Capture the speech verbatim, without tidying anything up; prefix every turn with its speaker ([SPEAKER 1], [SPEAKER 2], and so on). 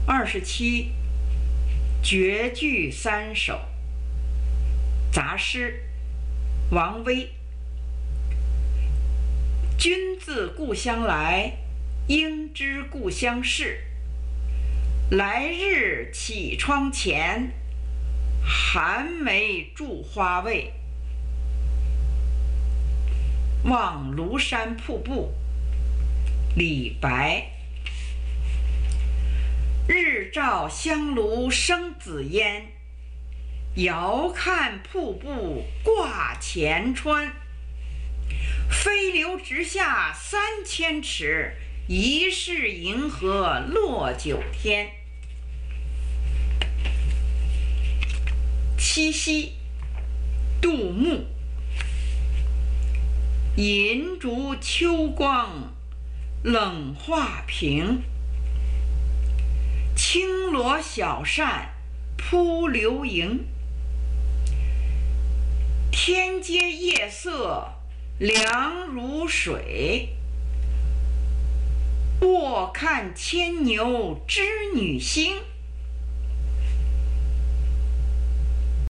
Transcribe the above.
[SPEAKER 1] 二十七，绝句三首。杂诗，王维。君自故乡来，应知故乡事。来日绮窗前，寒梅著花未。望庐山瀑布，李白。日照香炉生紫烟，遥看瀑布挂前川。飞流直下三千尺，疑是银河落九天。七夕，杜牧。银烛秋光冷画屏，轻罗小扇扑流萤。天阶夜色凉如水，卧看牵牛织女星。